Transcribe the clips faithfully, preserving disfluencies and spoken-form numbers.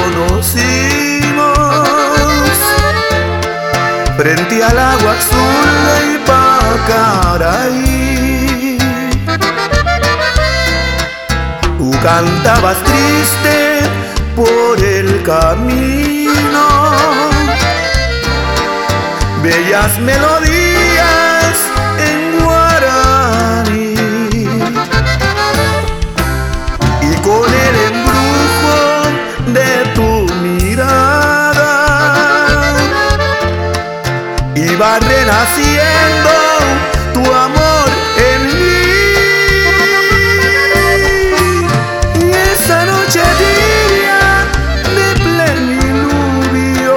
conocimos frente al agua azul de Ipacaraí. Tú cantabas triste por el camino, bellas melodías en guaraní, y con el embrujo de tu mirada iba renaciendo tu amor en mí. Y esa noche tibia de plenilunio,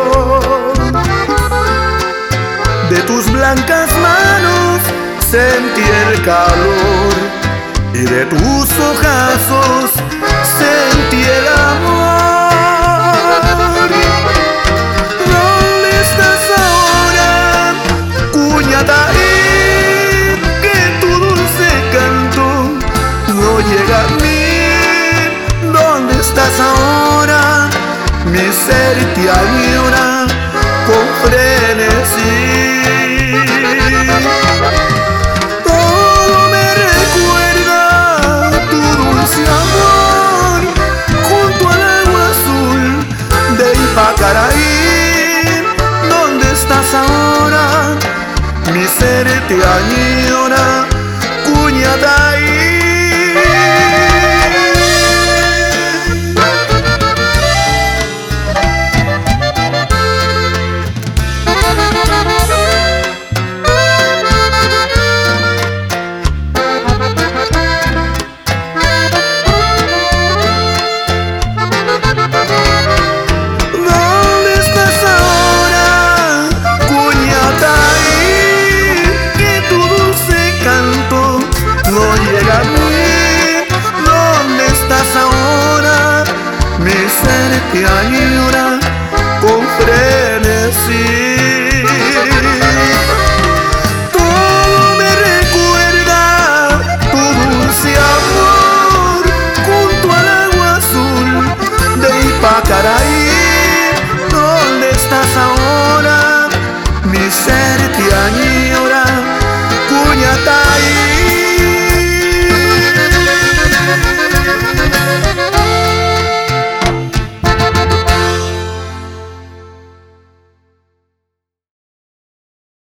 de tus blancas manos sentí el calor, y de tus ojazos sentí el amor. ¿Dónde estás ahora, Cuñataí? Que tu dulce canto no llega a mí. ¿Dónde estás ahora? Mi ser te añora con frenesí. Todo me recuerda tu dulce amor junto al agua azul de Ipacaraí. ¿Dónde estás ahora? Mi ser te añora, Cuñataí. Te añora con frenesí. Todo me recuerda tu dulce amor junto al agua azul de Ipacaraí. ¿Dónde estás ahora?